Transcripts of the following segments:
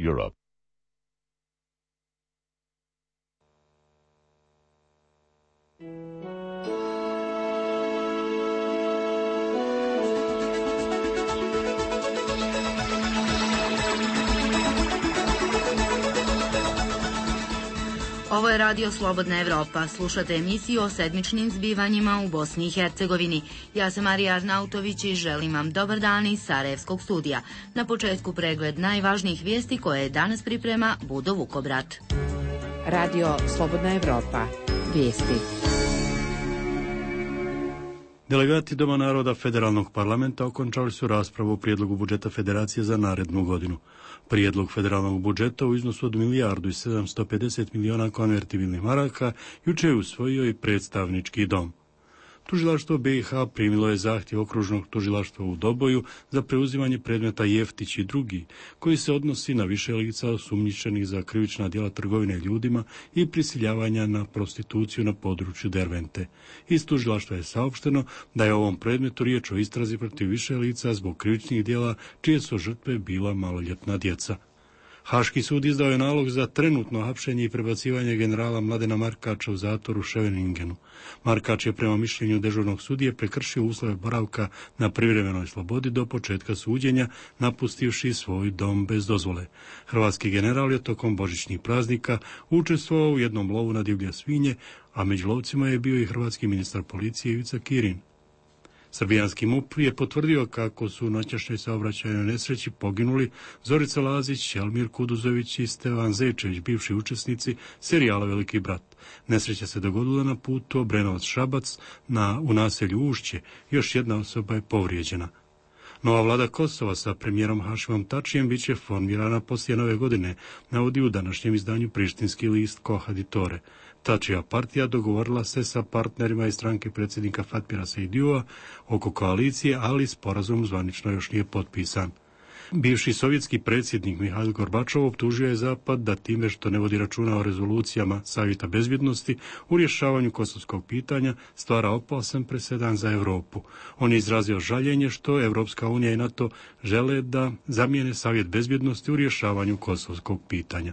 Europe. Ovo je Radio Slobodna Evropa. Slušate emisiju o sedmičnim zbivanjima u Bosni i Hercegovini. Ja sam Marija Arnautović i želim vam dobar dan iz Sarajevskog studija. Na početku pregled najvažnijih vijesti koje danas priprema Budo Vukobrat. Radio Slobodna Evropa. Vijesti. Delegati Doma naroda Federalnog parlamenta okončali su raspravu o prijedlogu budžeta Federacije za narednu godinu. Prijedlog federalnog budžeta u iznosu od 1.750 miliona konvertibilnih maraka jučer je usvojio i predstavnički dom. Tužilaštvo BiH primilo je zahtjev okružnog tužilaštva u Doboju za preuzimanje predmeta Jeftić i drugi, koji se odnosi na više lica osumnjičenih za krivična djela trgovine ljudima i prisiljavanja na prostituciju na području Dervente. Iz tužilaštva je saopšteno da je u ovom predmetu riječ o istrazi protiv više lica zbog krivičnih djela čije su žrtve bila maloljetna djeca. Haški sud izdao je nalog za trenutno hapšenje i prebacivanje generala Mladena Markača u zatvor u Scheveningenu. Markač je prema mišljenju dežurnog sudije prekršio uslove boravka na privremenoj slobodi do početka suđenja, napustivši svoj dom bez dozvole. Hrvatski general je tokom božićnih praznika učestvovao u jednom lovu na divlje svinje, a među lovcima je bio i hrvatski ministar policije Ivica Kirin. Srbijanski MUP je potvrdio kako su u noćašnjoj saobraćajnoj nesreći poginuli Zorica Lazić, Elmir Kuduzović i Stevan Zečević, bivši učesnici serijala Veliki brat. Nesreća se dogodila na putu Obrenovac-Šabac u naselju Ušće. Još jedna osoba je povrijeđena. Nova vlada Kosova sa premijerom Hašimom Tačijem bit će formirana poslije nove godine, navodi u današnjem izdanju prištinski list Kohaditore. Tačija partija dogovorila se sa partnerima iz stranke predsjednika Fatmira Sejdijua oko koalicije, ali sporazum zvanično još nije potpisan. Bivši sovjetski predsjednik Mihail Gorbačov optužio je Zapad da time što ne vodi računa o rezolucijama Savjeta bezbjednosti u rješavanju kosovskog pitanja stvara opasan presedan za Europu. On je izrazio žaljenje što Europska unija i NATO žele da zamijene Savjet bezbjednosti u rješavanju kosovskog pitanja.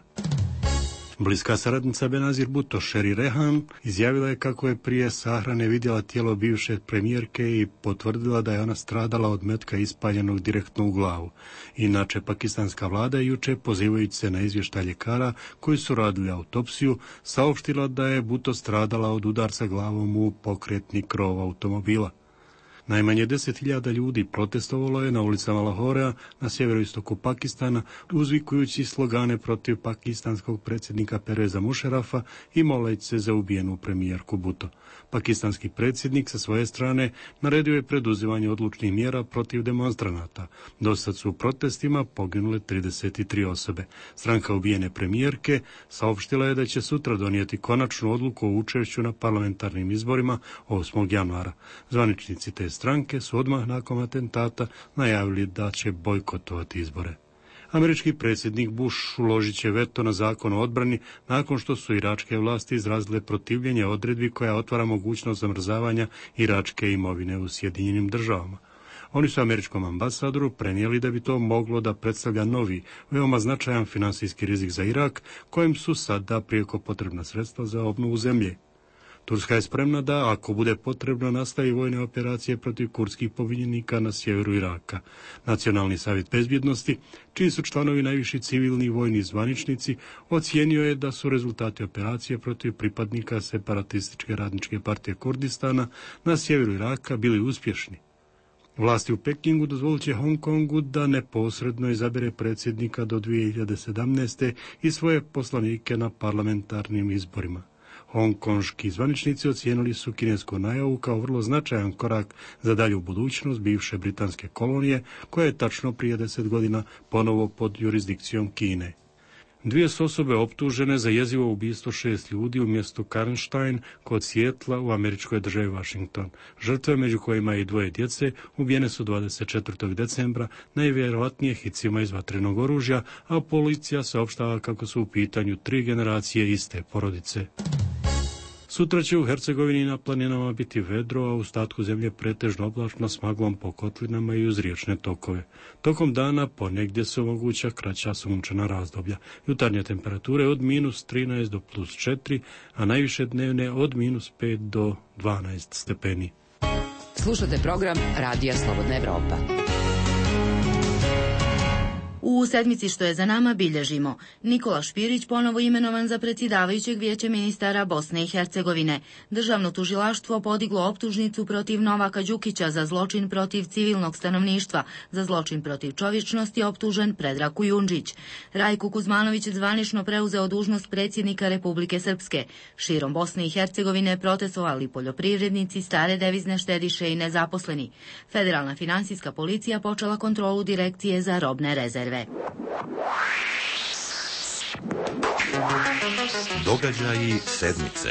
Bliska saradnica Benazir Bhutto, Sheri Rehan, izjavila je kako je prije sahrane vidjela tijelo bivše premijerke i potvrdila da je ona stradala od metka ispaljenog direktno u glavu. Inače, pakistanska vlada je jučer, pozivajući se na izvještaj ljekara koji su radili autopsiju, saopštila da je Bhutto stradala od udarca glavom u pokretni krov automobila. Najmanje 10.000 ljudi protestovalo je na ulicama Lahorea na sjeveroistoku Pakistana, uzvikujući slogane protiv pakistanskog predsjednika Perveza Mušerafa i moleći se za ubijenu premijerku Bhutto. Pakistanski predsjednik sa svoje strane naredio je preduzimanje odlučnih mjera protiv demonstranata. Dosad su u protestima poginule 33 osobe. Stranka ubijene premijerke saopštila je da će sutra donijeti konačnu odluku o učešću na parlamentarnim izborima 8. januara. Zvaničnici te stranke su odmah nakon atentata najavili da će bojkotovati izbore. Američki predsjednik Bush uložit će veto na zakon o odbrani nakon što su iračke vlasti izrazile protivljenje odredbi koja otvara mogućnost zamrzavanja iračke imovine u Sjedinjenim Državama. Oni su američkom ambasadoru prenijeli da bi to moglo da predstavlja novi, veoma značajan finansijski rizik za Irak, kojem su sada prijeko potrebna sredstva za obnovu zemlje. Turska je spremna da, ako bude potrebno, nastavi vojne operacije protiv kurdskih pobunjenika na sjeveru Iraka. Nacionalni savjet bezbjednosti, čiji su članovi najviši civilni i vojni zvaničnici, ocijenio je da su rezultati operacije protiv pripadnika separatističke radničke partije Kurdistana na sjeveru Iraka bili uspješni. Vlasti u Pekingu dozvolit će Hong Kongu da neposredno izabere predsjednika do 2017. i svoje poslanike na parlamentarnim izborima. Hongkonški zvaničnici ocijenili su kinesku najavu kao vrlo značajan korak za dalju budućnost bivše britanske kolonije, koja je tačno prije 10 godina ponovo pod jurisdikcijom Kine. Dvije su osobe optužene za jezivo ubistvo 6 ljudi u mjestu Karnstein kod Sijetla u američkoj državi Washington. Žrtve, među kojima i 2 djece, ubijene su 24. decembra, najvjerojatnije hicima iz vatrenog oružja, a policija saopštava kako su u pitanju 3 generacije iste porodice. Sutra će u Hercegovini na planinama biti vedro, a u ostatku zemlje pretežno oblačno s maglom po kotlinama i uz riječne tokove. Tokom dana ponegdje se omoguća kraća sunčana razdoblja. Jutarnje temperature od -13 do +4, a najviše dnevne od -5 do 12 stepeni. Slušate program Radija Slobodna Evropa. U sedmici što je za nama bilježimo Nikola Špirić ponovo imenovan za predsjedavajućeg Vijeća ministara Bosne i Hercegovine. Državno tužilaštvo podiglo optužnicu protiv Novaka Đukića za zločin protiv civilnog stanovništva, za zločin protiv čovječnosti optužen Predrag Kujundžić. Rajko Kuzmanović zvanično preuzeo dužnost predsjednika Republike Srpske. Širom Bosne i Hercegovine protestovali poljoprivrednici, stare devizne štediše i nezaposleni. Federalna finansijska policija počela kontrolu Direkcije za robne rezerve. Događaji sedmice.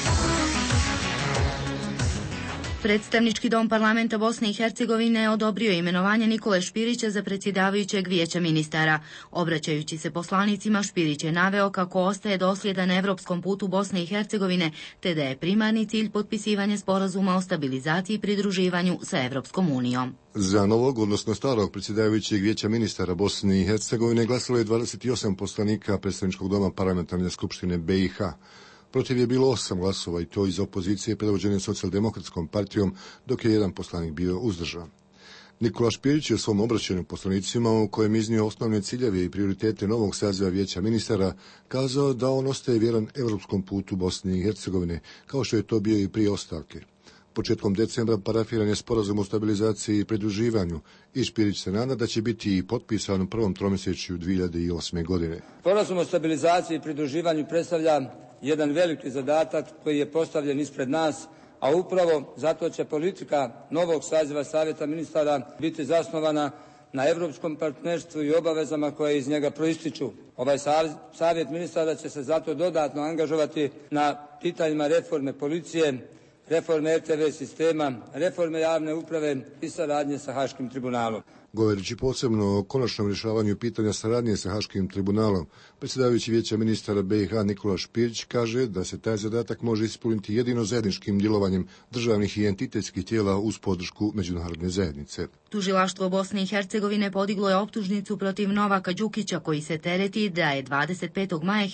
Predstavnički dom parlamenta Bosne i Hercegovine odobrio imenovanje Nikole Špirića za predsjedavajućeg Vijeća ministara. Obraćajući se poslanicima, Špirić je naveo kako ostaje dosljedan evropskom putu Bosne i Hercegovine, te da je primarni cilj potpisivanje sporazuma o stabilizaciji i pridruživanju sa Evropskom unijom. Za novog, odnosno starog predsjedavajućeg Vijeća ministara Bosne i Hercegovine glasalo je 28 poslanika predstavničkog doma parlamentarne skupštine BiH. Protiv je bilo 8 glasova i to iz opozicije predvođene socijaldemokratskom partijom, dok je jedan poslanik bio uzdržan. Nikola Špirić je u svom obraćanju poslanicima, u kojem iznio osnovne ciljeve i prioritete novog saziva Vijeća ministara, kazao da on ostaje vjeran evropskom putu Bosne i Hercegovine, kao što je to bio i prije ostavke. Početkom decembra parafiran je sporazum o stabilizaciji i pridruživanju i Špirić se nada da će biti i potpisan u prvom tromjesečju 2008. godine. Sporazum o stabilizaciji i pridruživanju predstavlja jedan veliki zadatak koji je postavljen ispred nas, a upravo zato će politika novog saziva Savjeta ministara biti zasnovana na europskom partnerstvu i obavezama koje iz njega proističu. Ovaj Savjet ministara će se zato dodatno angažovati na pitanjima reforme policije, reforme RTV sistema, reforme javne uprave i saradnje sa Haškim tribunalom. Govoreći posebno o konačnom rješavanju pitanja saradnje sa Haškim tribunalom, predsjedavajući Vijeća ministara BiH Nikola Špirić kaže da se taj zadatak može ispuniti jedino zajedničkim djelovanjem državnih i entitetskih tijela uz podršku međunarodne zajednice. Tužilaštvo Bosne i Hercegovine podiglo je optužnicu protiv Novaka Đukića, koji se tereti da je 25. maja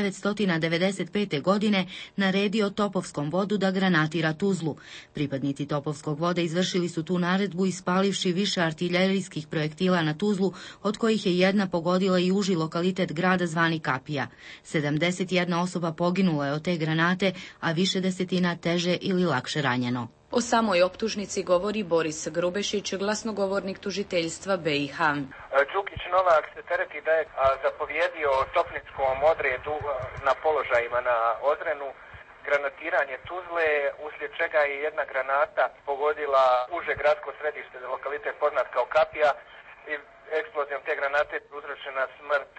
1995. godine naredio Topovskom vodu da granatira Tuzlu. Pripadnici Topovskog voda izvršili su tu naredbu ispalivši više artiljerijskih projektila na Tuzlu, od kojih je jedna pogodila i uži lokalitet grada zvani Kapija. 71 osoba poginula je od te granate, a više desetina teže ili lakše ranjeno. O samoj optužnici govori Boris Grubešić, glasnogovornik tužiteljstva BiH. Đukić Novak se tereti da je zapovjedio topničkom odredu na položajima na Ozrenu granatiranje Tuzle, uslijed čega je jedna granata pogodila uže gradsko središte, lokalitet poznat kao Kapija, i eksplozijom te granate uzročena smrt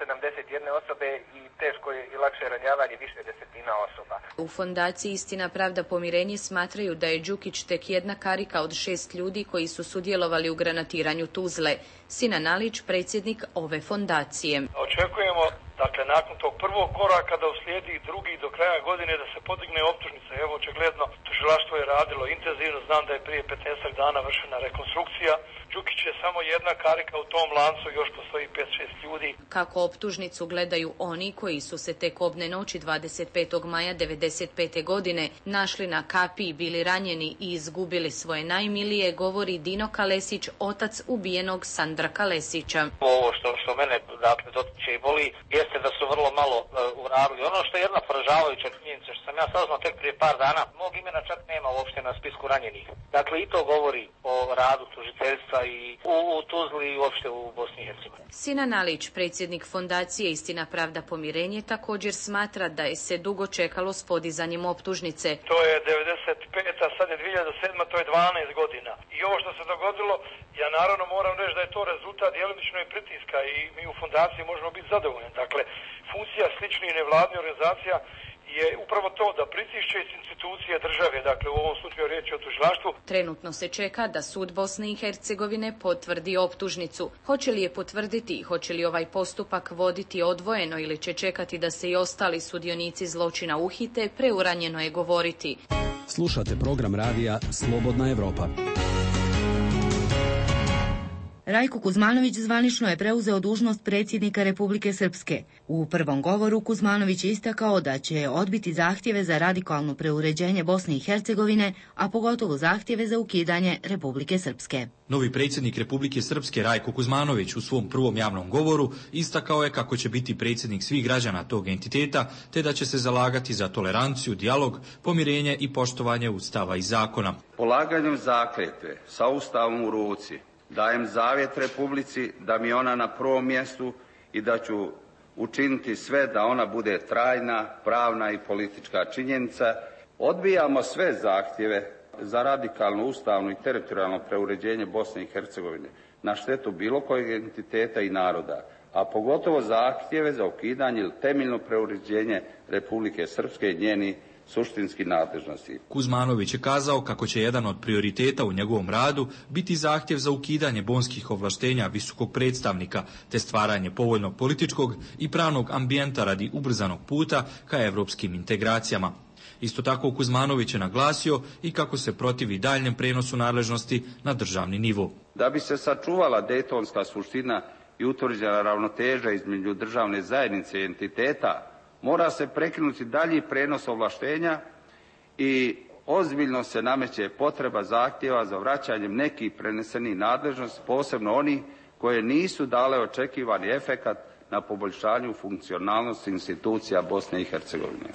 71 osobe i teško i lakše ranjavanje više desetina osoba. U fondaciji Istina, pravda, pomirenje smatraju da je Đukić tek jedna karika od 6 ljudi koji su sudjelovali u granatiranju Tuzle. Sinan Alić, predsjednik ove fondacije. Očekujemo, dakle, nakon tog prvog koraka da uslijedi drugi do kraja godine da se podigne optužnica. Evo, očigledno, tužilaštvo je radilo intenzivno, znam da je prije 15 dana vršena rekonstrukcija. Đukić je samo jedna karika u tom lancu, još postoji 5-6 ljudi. Kako optužnicu gledaju oni koji su se tek obne noći 25. maja 1995. godine našli na Kapiji, bili ranjeni i izgubili svoje najmilije, govori Dino Kalesić, otac ubijenog Sandra Kalesića. Ovo što mene dakle dotiče i boli jeste da su vrlo malo uradili. Ono što je jedna poražavajuća činjenica, što sam ja saznao tek prije par dana, mog imena čak nema uopšte na spisku ranjenih. Dakle, i to govori o radu tužiteljstva i u Tuzli i uopšte u Bosni i Hercegovini. Sinan Alić, predsjednik fondacije Istina, pravda, pomirenje, također smatra da je se dugo čekalo s podizanjem optužnice. To je 95. a sad je 2007. to je 12 godina. I ovo što se dogodilo, ja naravno moram reći da je to rezultat djelomično i pritiska i mi u fondaciji možemo biti zadovoljni. Dakle, funkcija sličnih nevladnih organizacija je upravo to da pritišće institucije države, dakle u ovom slučaju riječ je o tužilaštvu. Trenutno se čeka da sud Bosne i Hercegovine potvrdi optužnicu. Hoće li je potvrditi i hoće li ovaj postupak voditi odvojeno ili će čekati da se i ostali sudionici zločina uhite, preuranjeno je govoriti. Slušate program radija Slobodna Evropa. Rajko Kuzmanović zvanično je preuzeo dužnost predsjednika Republike Srpske. U prvom govoru Kuzmanović je istakao da će odbiti zahtjeve za radikalno preuređenje Bosne i Hercegovine, a pogotovo zahtjeve za ukidanje Republike Srpske. Novi predsjednik Republike Srpske Rajko Kuzmanović u svom prvom javnom govoru istakao je kako će biti predsjednik svih građana tog entiteta, te da će se zalagati za toleranciju, dijalog, pomirenje i poštovanje ustava i zakona. Polaganjem zakletve sa ustavom u ruci dajem zavjet Republici da mi je ona na prvom mjestu i da ću učiniti sve da ona bude trajna, pravna i politička činjenica. Odbijamo sve zahtjeve za radikalno ustavno i teritorijalno preuređenje Bosne i Hercegovine na štetu bilo kojeg entiteta i naroda, a pogotovo zahtjeve za ukidanje ili temeljno preuređenje Republike Srpske i njeni suštinski nadležnosti. Kuzmanović je kazao kako će jedan od prioriteta u njegovom radu biti zahtjev za ukidanje bonskih ovlaštenja visokog predstavnika te stvaranje povoljnog političkog i pravnog ambijenta radi ubrzanog puta ka evropskim integracijama. Isto tako Kuzmanović je naglasio i kako se protivi daljnjem prenosu nadležnosti na državni nivo. Da bi se sačuvala dejtonska suština i utvrđena ravnoteža između državne zajednice i entiteta, mora se prekinuti dalji prenos ovlaštenja i ozbiljno se nameće potreba zahtjeva za vraćanjem nekih prenesenih nadležnosti, posebno oni koje nisu dale očekivani efekat na poboljšanju funkcionalnosti institucija Bosne i Hercegovine.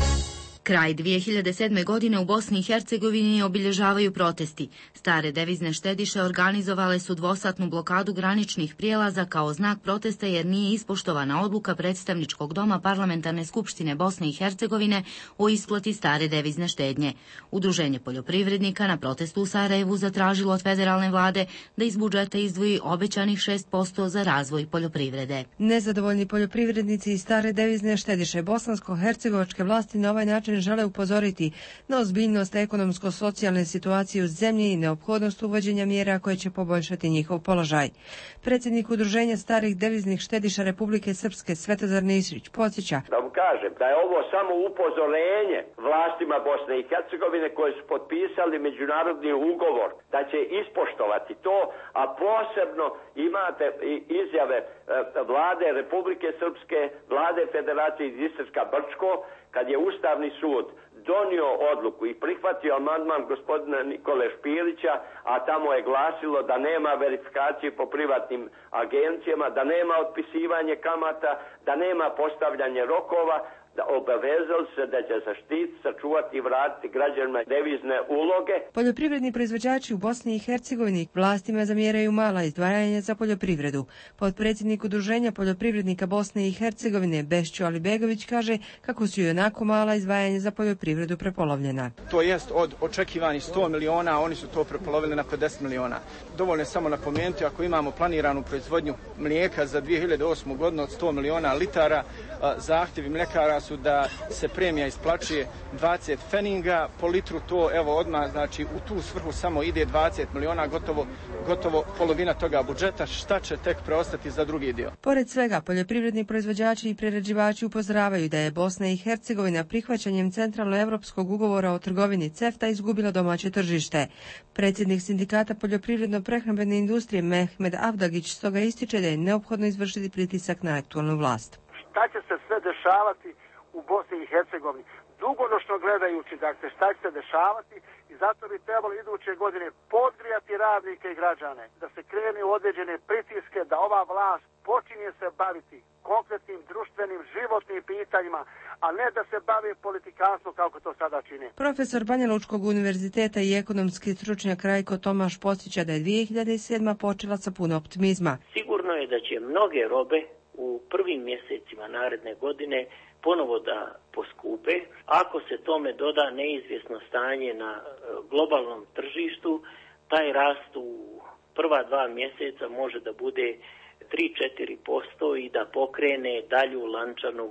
Kraj 2007. godine u Bosni i Hercegovini obilježavaju protesti. Stare devizne štediše organizovale su dvosatnu blokadu graničnih prijelaza kao znak protesta jer nije ispoštovana odluka predstavničkog doma Parlamentarne skupštine Bosne i Hercegovine o isplati stare devizne štednje. Udruženje poljoprivrednika na protestu u Sarajevu zatražilo od federalne vlade da iz budžeta izdvoji obećanih 6% za razvoj poljoprivrede. Nezadovoljni poljoprivrednici i stare devizne štediše bosansko-hercegovačke vlasti na ovaj način žele upozoriti na ozbiljnost ekonomsko-socijalne situacije u zemlji i neophodnost uvođenja mjera koje će poboljšati njihov položaj. Predsjednik Udruženja starih deviznih štediša Republike Srpske Svetozar Nisrić podsjeća da vam kažem da je ovo samo upozorenje vlastima Bosne i Hercegovine koje su potpisali međunarodni ugovor da će ispoštovati to, a posebno imate izjave vlade Republike Srpske, vlade Federacije iz Istarska Brčko, kad je Ustavni sud donio odluku i prihvatio amandman gospodina Nikole Špilića, a tamo je glasilo da nema verifikacije po privatnim agencijama, da nema otpisivanje kamata, da nema postavljanje rokova, da obavezali se da će zaštiti, sačuvati i vratiti građanima devizne uloge. Poljoprivredni proizvođači u Bosni i Hercegovini vlastima zamjeraju mala izdvajanja za poljoprivredu. Potpredsjednik Udruženja poljoprivrednika Bosne i Hercegovine Bešćo Alibegović kaže kako su i onako mala izdvajanja za poljoprivredu prepolovljena. To jest od očekivanih 100 miliona, oni su to prepolovili na 50 miliona. Dovoljno je samo napomenuti ako imamo planiranu proizvodnju mlijeka za 2008. godinu od 100 miliona litara, zahtjevi mljekara su da se premija isplaćuje 20 feninga po litru, to evo odmah znači u tu svrhu samo ide 20 miliona, gotovo polovina toga budžeta, šta će tek preostati za drugi dio. Pored svega, poljoprivredni proizvođači i prerađivači upozoravaju da je Bosna i Hercegovina prihvaćanjem Centralno-evropskog ugovora o trgovini CEFTA izgubila domaće tržište. Predsjednik sindikata poljoprivredno-prehrambene industrije Mehmed Avdagić stoga ističe da je neophodno izvršiti pritisak na aktualnu vlast. Šta će se sve dešavati u Bosni i Hercegovini? Dugoročno gledajući, dakle, šta će se dešavati i zato bi trebalo iduće godine podgrijati radnike i građane, da se krene u određene pritiske, da ova vlast počinje se baviti konkretnim društvenim, životnim pitanjima, a ne da se bavi politikanstvom kako to sada čine. Profesor Banjalučkog univerziteta i ekonomski stručnjak Rajko Tomaš podsjeća da je 2007. počela sa puno optimizma. Sigurno je da će mnoge robe u prvim mjesecima naredne godine ponovo da poskupe. Ako se tome doda neizvjesno stanje na globalnom tržištu, taj rast u prva 2 mjeseca može da bude 3-4% i da pokrene dalju lančanu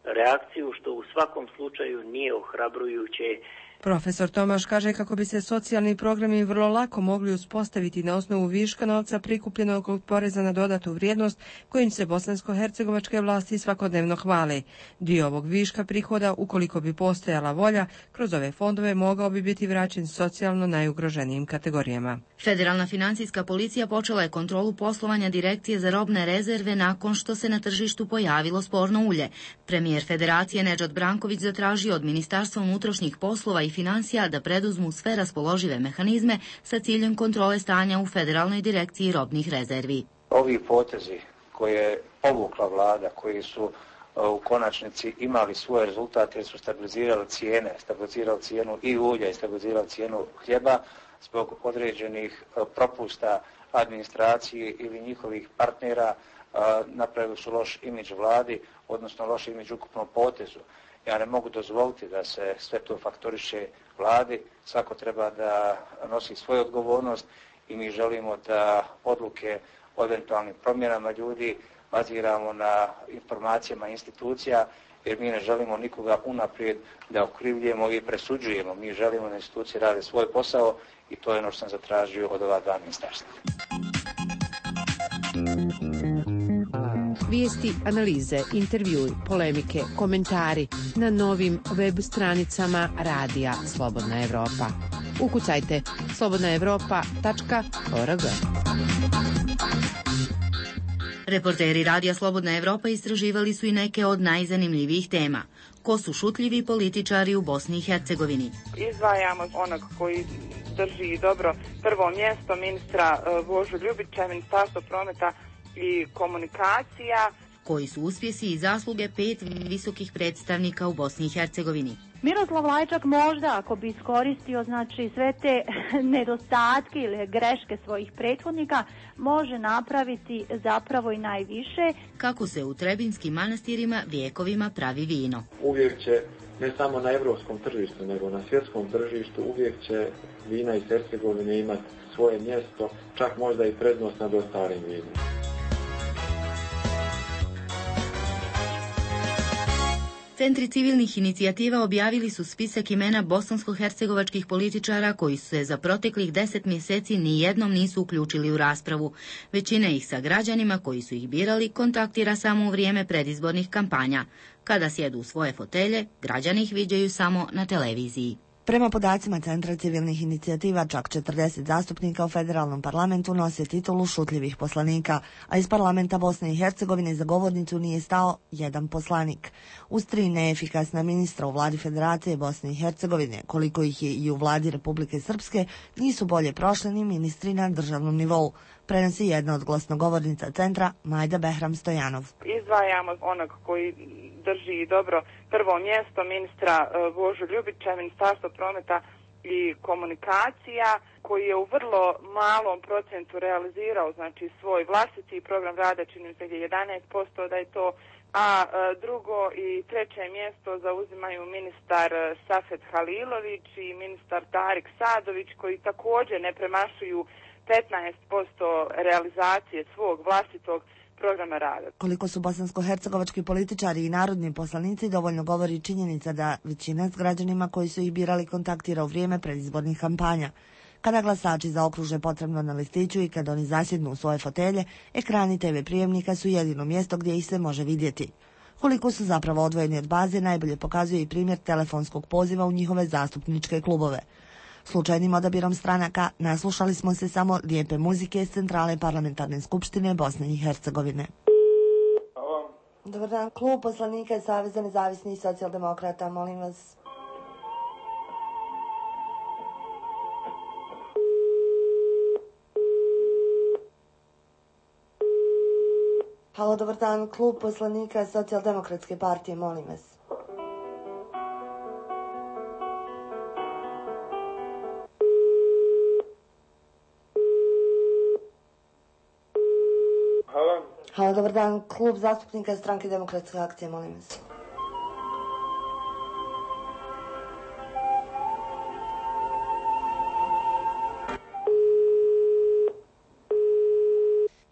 reakciju, što u svakom slučaju nije ohrabrujuće. Profesor Tomaš kaže kako bi se socijalni programi vrlo lako mogli uspostaviti na osnovu viška novca prikupljenog od poreza na dodatu vrijednost kojim se bosansko-hercegovačke vlasti svakodnevno hvale. Dio ovog viška prihoda, ukoliko bi postojala volja, kroz ove fondove mogao bi biti vraćen socijalno najugroženijim kategorijama. Federalna financijska policija počela je kontrolu poslovanja Direkcije za robne rezerve nakon što se na tržištu pojavilo sporno ulje. Premijer Federacije Nedžad Branković zatražio od Ministarstva unutrašnjih poslova i financija da preduzmu sve raspoložive mehanizme sa ciljem kontrole stanja u Federalnoj direkciji robnih rezervi. Ovi potezi koje je povukla vlada, koji su u konačnici imali svoj rezultat jer su stabilizirali cijenu i ulja i stabilizirali cijenu hljeba zbog određenih propusta administracije ili njihovih partnera, napravili su loš imidž vladi, odnosno loš imidž ukupnom potezu. Ja ne mogu dozvoliti da se sve to faktoriše vladi, svako treba da nosi svoju odgovornost i mi želimo da odluke o eventualnim promjenama ljudi baziramo na informacijama institucija, jer mi ne želimo nikoga unaprijed da okrivljujemo i presuđujemo. Mi želimo da institucije rade svoj posao i to je ono što sam zatražio od ova dva ministarstva. Vijesti, analize, intervjui, polemike, komentari na novim web stranicama Radija Slobodna Evropa. Ukucajte slobodnaevropa.org. Reporteri Radija Slobodna Evropa istraživali su i neke od najzanimljivijih tema. Ko su šutljivi političari u Bosni i Hercegovini? Izdvajamo onog koji drži dobro prvo mjesto, ministra Božu Ljubića, Ministarstvo prometa i komunikacija. Koji su uspjesi i zasluge 5 visokih predstavnika u Bosni i Hercegovini? Miroslav Lajčak možda, ako bi iskoristio sve te nedostatke ili greške svojih prethodnika, može napraviti zapravo i najviše. Kako se u Trebinskim manastirima vijekovima pravi vino? Uvijek će, ne samo na evropskom tržištu, nego na svjetskom tržištu, uvijek će vina iz Hercegovine imati svoje mjesto, čak možda i prednost nad ostalim vinima. Centri civilnih inicijativa objavili su spisak imena bosansko-hercegovačkih političara koji se za proteklih 10 mjeseci nijednom nisu uključili u raspravu. Većina ih sa građanima koji su ih birali kontaktira samo u vrijeme predizbornih kampanja. Kada sjedu u svoje fotelje, građani ih viđaju samo na televiziji. Prema podacima Centra civilnih inicijativa, čak 40 zastupnika u federalnom parlamentu nose titulu šutljivih poslanika, a iz parlamenta Bosne i Hercegovine za govornicu nije stao jedan poslanik. Uz 3 neefikasna ministra u vladi Federacije Bosne i Hercegovine, koliko ih je i u vladi Republike Srpske, nisu bolje prošli ni ministri na državnom nivou, prenosi jedna od glasnogovornica centra, Majda Behram Stojanov. Izdvajamo onog koji drži dobro prvo mjesto, ministra Božu Ljubića, Ministarstvo prometa i komunikacija, koji je u vrlo malom procentu realizirao svoj vlastiti program rada, čini mi se 11% da je to, a drugo i treće mjesto zauzimaju ministar Safet Halilović i ministar Tarik Sadović, koji također ne premašuju 15% realizacije svog vlastitog programa rada. Koliko su bosansko-hercegovački političari i narodni poslanici dovoljno govori činjenica da većina s građanima koji su ih birali kontaktira u vrijeme predizbornih kampanja. Kada glasači zaokruže potrebno na listiću i kada oni zasjednu u svoje fotelje, ekrani TV prijemnika su jedino mjesto gdje ih se može vidjeti. Koliko su zapravo odvojeni od baze najbolje pokazuje i primjer telefonskog poziva u njihove zastupničke klubove. Slučajnim odabirom stranaka naslušali smo se samo lijepe muzike iz centrale parlamentarne skupštine Bosne i Hercegovine. Dobar dan, klub poslanika Saveza nezavisnih socijaldemokrata, molim vas. Halo, dobar dan, klub poslanika Socijaldemokratske partije, molim vas. Halo, dobar dan, klub zastupnika Stranke demokratske akcije, molim vas.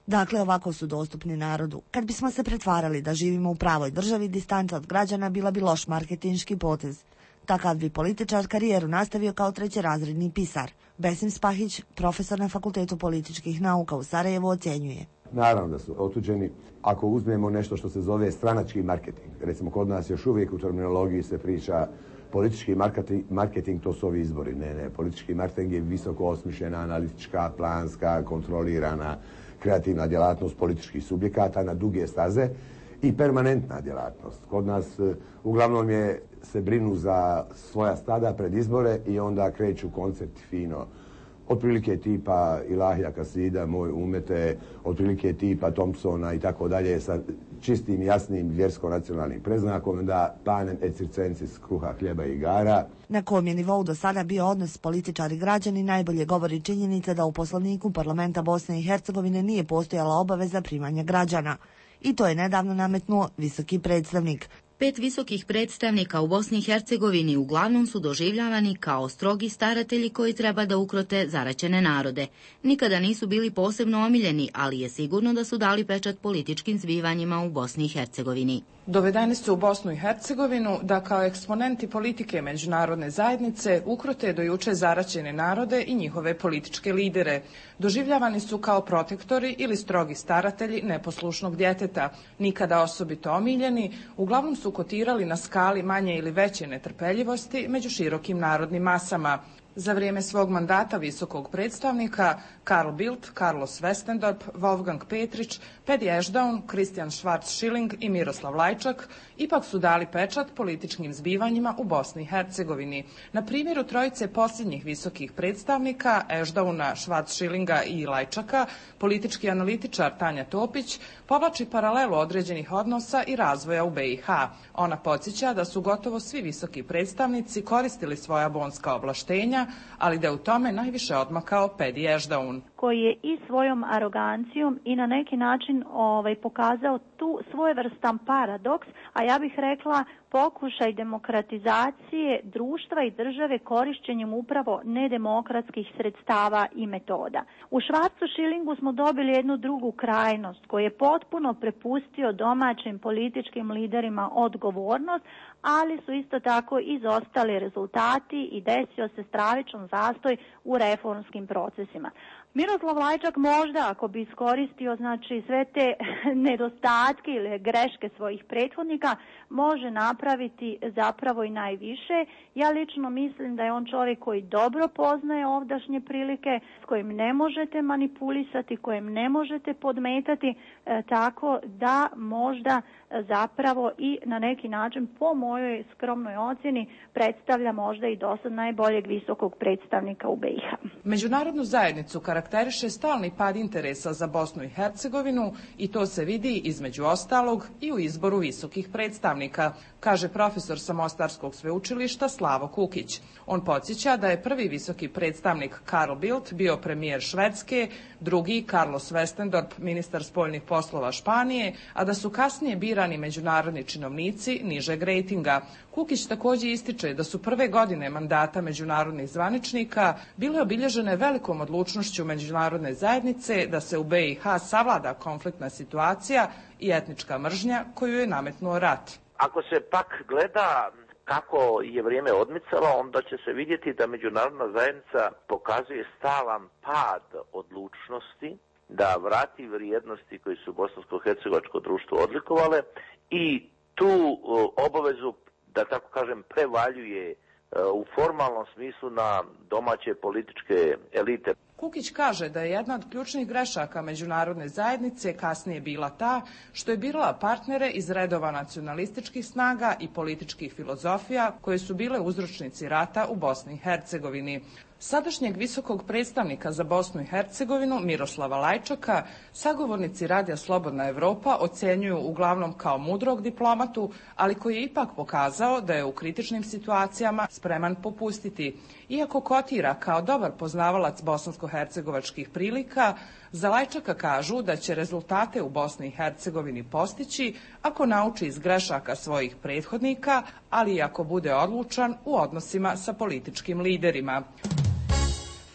Dakle, ovako su dostupni narodu. Kad bismo se pretvarali da živimo u pravoj državi, distanca od građana bila bi loš marketinški potez. Takav bi političar karijeru nastavio kao trećerazredni pisar. Besim Spahić, profesor na Fakultetu političkih nauka u Sarajevu, ocjenjuje. Naravno da su otuđeni. Ako uzmemo nešto što se zove stranački marketing, recimo kod nas još uvijek u terminologiji se priča politički marketing, to su ovi izbori. Ne, politički marketing je visoko osmišljena, analitička, planska, kontrolirana, kreativna djelatnost političkih subjekata na duge staze i permanentna djelatnost. Kod nas uglavnom se brinu za svoja stada pred izbore i onda kreću koncepti fino. Otprilike tipa Ilahija Kasida, Moj umete, otprilike tipa Thompsona i tako dalje, sa čistim, jasnim vjersko-nacionalnim preznakom, da panem et circensis, kruha, hljeba i igara. Na kom je nivou do sada bio odnos političari građani najbolje govori činjenica da u Poslovniku parlamenta Bosne i Hercegovine nije postojala obaveza primanja građana. I to je nedavno nametnuo visoki predstavnik. 5 visokih predstavnika u Bosni i Hercegovini uglavnom su doživljavani kao strogi staratelji koji treba da ukrote zaraćene narode. Nikada nisu bili posebno omiljeni, ali je sigurno da su dali pečat političkim zbivanjima u Bosni i Hercegovini. Dovedeni su u Bosnu i Hercegovinu da kao eksponenti politike međunarodne zajednice ukrote do juče zaraćene narode i njihove političke lidere. Doživljavani su kao protektori ili strogi staratelji neposlušnog djeteta. Nikada osobito omiljeni, uglavnom su kotirali na skali manje ili veće netrpeljivosti među širokim narodnim masama. Za vrijeme svog mandata visokog predstavnika Carl Bildt, Carlos Westendorp, Wolfgang Petrić, Pedi Ešdaun, Christian Schwarz-Schilling i Miroslav Lajčak ipak su dali pečat političkim zbivanjima u Bosni i Hercegovini. Na primjeru trojice posljednjih visokih predstavnika, Ešdauna, Schwarz-Schillinga i Lajčaka, politički analitičar Tanja Topić povlači paralelu određenih odnosa i razvoja u BiH. Ona podsjeća da su gotovo svi visoki predstavnici koristili svoja bonska ovlaštenja, ali da je u tome najviše odmakao Pedi Ešdaun, koji je i svojom arogancijom i na neki način pokazao tu svojevrstan paradoks, a ja bih rekla pokušaj demokratizacije društva i države korišćenjem upravo nedemokratskih sredstava i metoda. U Schwarz-Schillingu smo dobili jednu drugu krajnost koji je potpuno prepustio domaćim političkim liderima odgovornost, ali su isto tako izostali rezultati i desio se stravičan zastoj u reformskim procesima. Miroslav Lajčak možda, ako bi iskoristio sve te nedostatke ili greške svojih prethodnika, može napraviti zapravo i najviše. Ja lično mislim da je on čovjek koji dobro poznaje ovdašnje prilike, s kojim ne možete manipulisati, kojim ne možete podmetati, tako da možda zapravo i na neki način, po mojoj skromnoj ocjeni, predstavlja možda i dosad najboljeg visokog predstavnika u BiH. Međunarodnu zajednicu karakteriše stalni pad interesa za Bosnu i Hercegovinu i to se vidi između ostalog i u izboru visokih predstavnika, kaže profesor sa Mostarskog sveučilišta Slavo Kukić. On podsjeća da je prvi visoki predstavnik Carl Bildt bio premijer Švedske, drugi Carlos Westendorp, ministar spoljnih poslova Španije, a da su kasnije birani međunarodni činovnici nižeg rejtinga. Kukić također ističe da su prve godine mandata međunarodnih zvaničnika bile obilježene velikom odlučnošću međunarodne zajednice da se u BiH savlada konfliktna situacija i etnička mržnja koju je nametnuo rat. Ako se pak gleda kako je vrijeme odmicalo, onda će se vidjeti da međunarodna zajednica pokazuje stalan pad odlučnosti da vrati vrijednosti koje su bosansko-hercegovačko društvo odlikovale i tu obavezu, da tako kažem, prevaljuje u formalnom smislu na domaće političke elite. Kukić kaže da je jedna od ključnih grešaka međunarodne zajednice kasnije bila ta što je birala partnere iz redova nacionalističkih snaga i političkih filozofija koje su bile uzročnici rata u Bosni i Hercegovini. Sadašnjeg visokog predstavnika za Bosnu i Hercegovinu Miroslava Lajčaka sagovornici Radija Slobodna Evropa ocjenjuju uglavnom kao mudrog diplomatu, ali koji je ipak pokazao da je u kritičnim situacijama spreman popustiti. Iako kotira kao dobar poznavalac bosansko-hercegovačkih prilika, za Lajčaka kažu da će rezultate u Bosni i Hercegovini postići ako nauči iz grešaka svojih prethodnika, ali i ako bude odlučan u odnosima sa političkim liderima.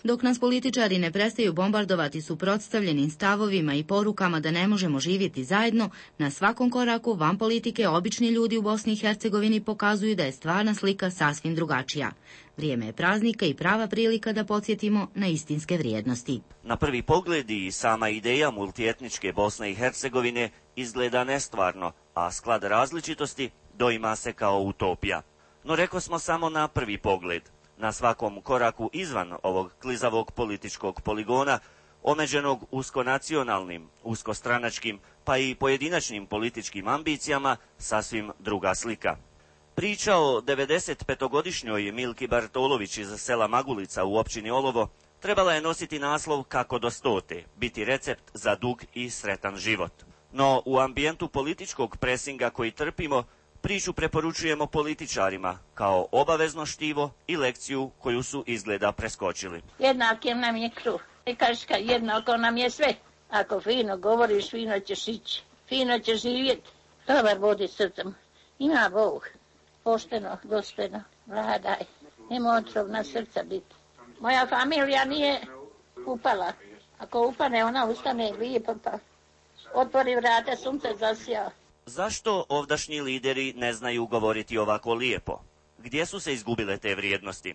Dok nas političari ne prestaju bombardovati suprotstavljenim stavovima i porukama da ne možemo živjeti zajedno, na svakom koraku van politike obični ljudi u Bosni i Hercegovini pokazuju da je stvarna slika sasvim drugačija. Vrijeme je praznika i prava prilika da podsjetimo na istinske vrijednosti. Na prvi pogled i sama ideja multietničke Bosne i Hercegovine izgleda nestvarno, a sklad različitosti doima se kao utopija. No reko smo samo na prvi pogled. Na svakom koraku izvan ovog klizavog političkog poligona, omeđenog uskonacionalnim, uskostranačkim, pa i pojedinačnim političkim ambicijama, sasvim druga slika. Priča o 95-godišnjoj Milki Bartolović iz sela Magulica u općini Olovo trebala je nositi naslov Kako do 100, biti recept za dug i sretan život. No u ambijentu političkog presinga koji trpimo, priču preporučujemo političarima kao obavezno štivo i lekciju koju su izgleda preskočili. Jednaki nam je kruh. I kažeš kad jednako nam je sve. Ako fino govoriš, fino ćeš ići. Fino ćeš živjeti. Dobar budi srcem. Ima Bog. Pošteno, dostojno, vladaj. Nema otrovna srca biti. Moja familija nije upala. Ako upane, ona ustane lijepo pa otvori vrata, sunce zasija. Zašto ovdašnji lideri ne znaju govoriti ovako lijepo? Gdje su se izgubile te vrijednosti?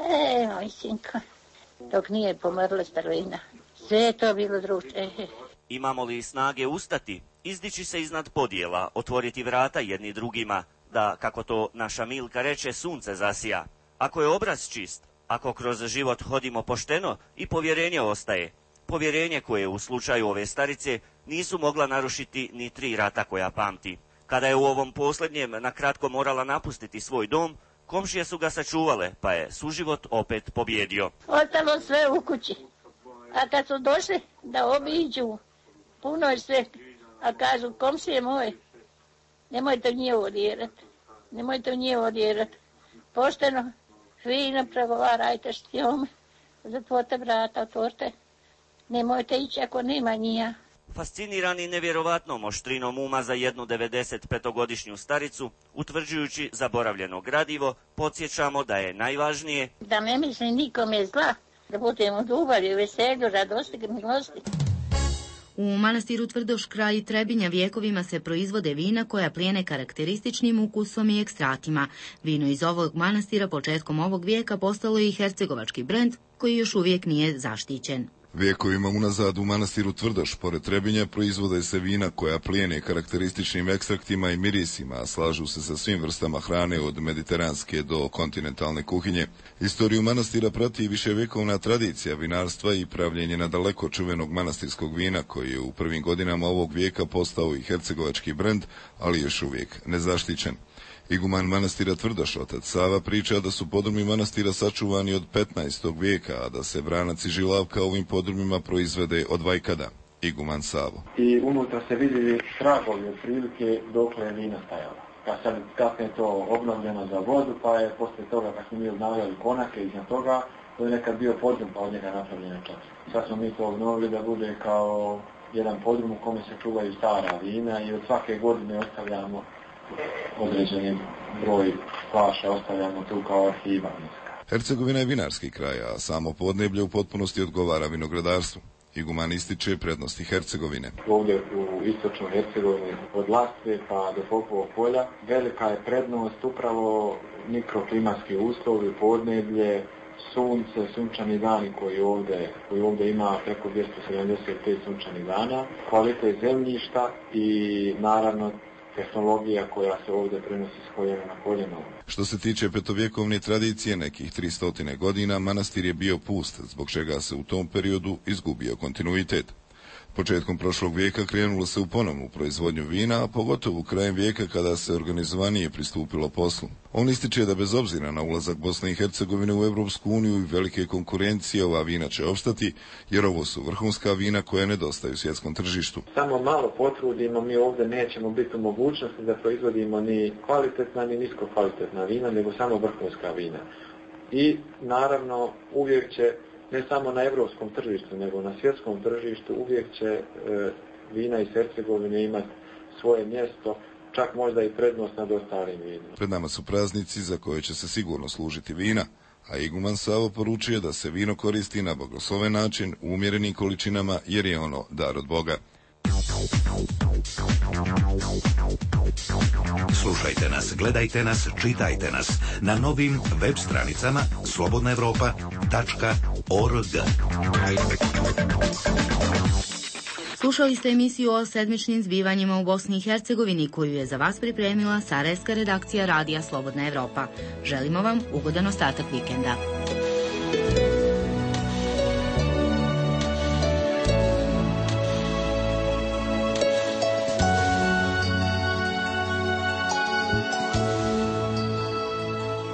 Moj sinko, dok nije pomrla starina. Sve je to bilo drugče. Imamo li snage ustati, izdići se iznad podjela, otvoriti vrata jedni drugima, da, kako to naša Milka reče, sunce zasija? Ako je obraz čist, ako kroz život hodimo pošteno i povjerenje ostaje, povjerenje koje u slučaju ove starice nisu mogla narušiti ni 3 rata koja pamti. Kada je u ovom posljednjem nakratko morala napustiti svoj dom, komšije su ga sačuvale, pa je suživot opet pobjedio. Ostalo sve u kući. A kad su došli da obiđu, puno je sve, a kažu, komšije moje, nemojte u nje odjerati. Nemojte u nje odjerati. Pošteno, fino pregovarajte s njome. Zatvorite vrata, otvorite. Nemojte ići ako nema njija. Fascinirani nevjerovatnom oštrinom uma za jednu 95-godišnju staricu, utvrđujući zaboravljeno gradivo, podsjećamo da je najvažnije da ne misli nikome zla, da budemo u ljubavi, u veselju, radosti i milosti. U manastiru Tvrdoš kraj Trebinja vjekovima se proizvode vina koja plijene karakterističnim ukusom i ekstratima. Vino iz ovog manastira početkom ovog vijeka postalo je i hercegovački brend koji još uvijek nije zaštićen. Vijekovima unazad u manastiru Tvrdoš, pored Trebinja, proizvode se vina koja plijene karakterističnim ekstraktima i mirisima, a slažu se sa svim vrstama hrane od mediteranske do kontinentalne kuhinje. Istoriju manastira prati viševjekovna tradicija vinarstva i pravljenje nadaleko čuvenog manastirskog vina, koji je u prvim godinama ovog vijeka postao i hercegovački brend, ali još uvijek nezaštićen. Iguman manastira Tvrdoš, otac Sava, priča da su podrumi manastira sačuvani od 15. vijeka, a da se vranac i žilavka ovim podrumima proizvede od vajkada. Iguman Savo. I unutra se vidi tragovi od prilike dokle je vina stajala. Sad kasnije je to obnovljeno za vodu, pa je poslije toga kad smo mi obnavljali konake iznad toga, to je nekad bio podrum, pa od njega napravljena čas. Sad smo mi to obnovili da bude kao jedan podrum u kome se čuvaju stara vina i od svake godine ostavljamo određeni broj flaša, ostavljamo tu kao arhiva. Hercegovina je vinarski kraj, a samo podneblje u potpunosti odgovara vinogradarstvu. Iguman ističe prednosti Hercegovine. Ovdje u istočnoj Hercegovini od Lastve pa do Popovog polja velika je prednost upravo mikroklimatski uslovi, podneblje, sunce, sunčani dani koji ovdje ima preko 275 sunčanih dana, kvalitet zemljišta i naravno tehnologija koja se ovdje prenosi s koljena na koljeno. Što se tiče petovjekovne tradicije, nekih 300 godina, manastir je bio pust, zbog čega se u tom periodu izgubio kontinuitet. Početkom prošlog vijeka krenulo se u ponovnu proizvodnju vina, a pogotovo krajem vijeka kada se organizovanije pristupilo poslu. On ističe da bez obzira na ulazak Bosne i Hercegovine u Europsku uniju i velike konkurencije, ova vina će opstati, jer ovo su vrhunska vina koja nedostaju svjetskom tržištu. Samo malo potrudimo, mi ovdje nećemo biti u mogućnosti da proizvodimo ni kvalitetna ni nisko kvalitetna vina, nego samo vrhunska vina. I naravno uvijek će ne samo na europskom tržištu, nego na svjetskom tržištu uvijek će vina iz Hercegovine imati svoje mjesto, čak možda i prednost nad ostalim vinima. Pred nama su praznici za koje će se sigurno služiti vina, a iguman Savo poručuje da se vino koristi na blagosloven način u umjerenim količinama jer je ono dar od Boga. Slušajte nas, gledajte nas, čitajte nas na novim web stranicama slobodnaevropa.org. Slušali ste emisiju o sedmičnim zbivanjima u Bosni i Hercegovini koju je za vas pripremila sarajevska redakcija Radija Slobodna Evropa. Želimo vam ugodan ostatak vikenda.